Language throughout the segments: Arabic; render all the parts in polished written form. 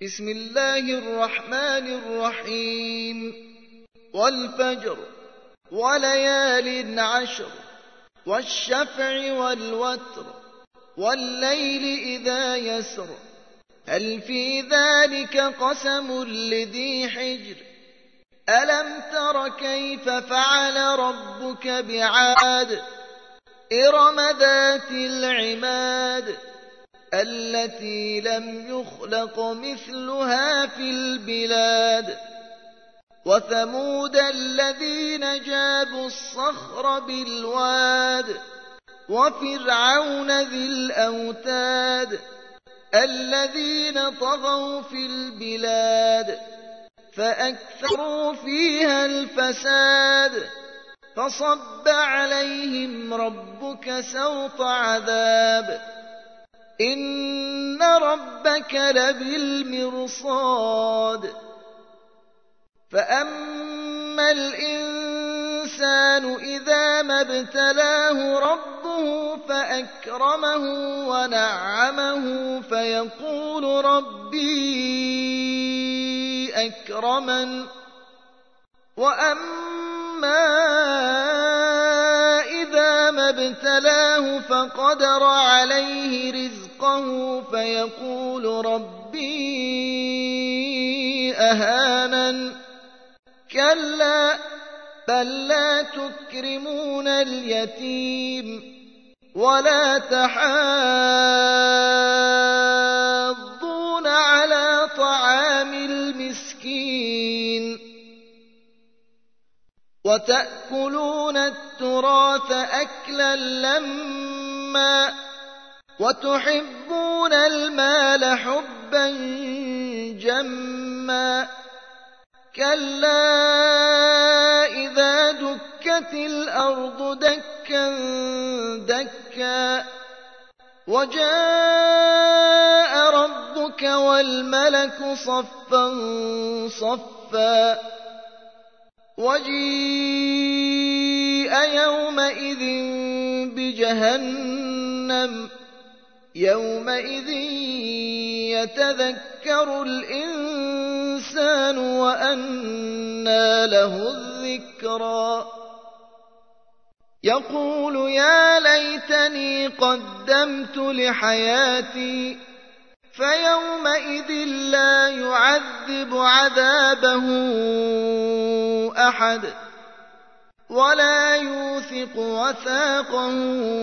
بسم الله الرحمن الرحيم والفجر وليال عشر والشفع والوتر والليل إذا يسر هل في ذلك قسم لذي حجر ألم تر كيف فعل ربك بعاد إرم ذات العماد التي لم يخلق مثلها في البلاد وثمود الذين جابوا الصخر بالواد وفرعون ذي الأوتاد الذين طغوا في البلاد فأكثروا فيها الفساد فصب عليهم ربك سوط عذاب إن ربك لبالمرصاد فأما الإنسان إذا ما ابتلاه ربه فأكرمه ونعمه فيقول ربي أكرمن وأما إذا ما ابتلاه فقدر عليه رزقه فيقول ربي أهانن كلا بل لا تكرمون اليتيم ولا تحاضون على طعام المسكين وتأكلون التراث أكلا لما وتحبون المال حبا جما كلا إذا دكت الأرض دكا دكا وجاء ربك والملك صفا صفا وجيء يومئذ بجهنم يومئذ يتذكر الإنسان وأنى له الذكرى يقول يا ليتني قدمت لحياتي فيومئذ لا يعذب عذابه أحد ولا يوثق وثاقه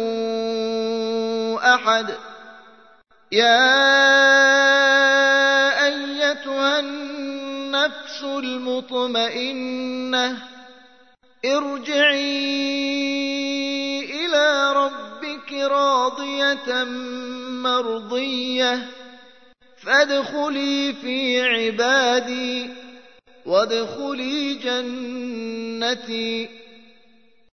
أحد يا أيتها النفس المطمئنة ارجعي إلى ربك راضية مرضية فادخلي في عبادي وادخلي جنتي